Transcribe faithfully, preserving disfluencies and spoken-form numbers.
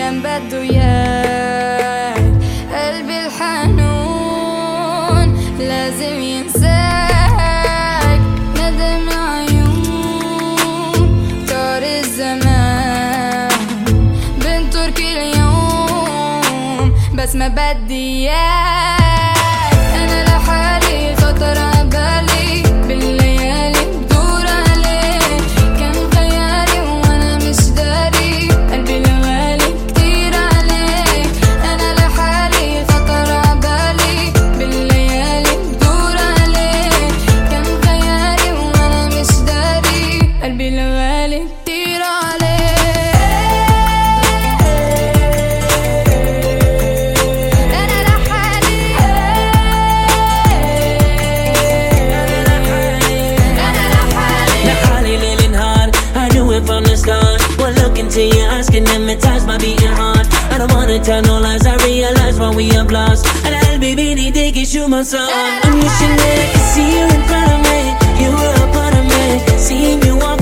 كان بده اياك. قلبي الحنون لازم ينساك، ندم عيون طار الزمان بنطر كل يوم بس ما بدي اياك. انا لحالي خطر عبالي بالليالي بدور عليك، كان خيالي وانا مش داري قلبي الغالي كتير عليك. انا لحالي خطر عبالي بالليالي بدور عليك، كان خيالي وانا مش داري قلبي الغالي كتير عليك. From the start, one look into your eyes can hypnotize my beating heart. I don't wanna tell no lies, I realize when we have lost. And I'll be beating, they can shoot my song. I'm wishing that I could see you in front of me. You were a part of me, seeing you walk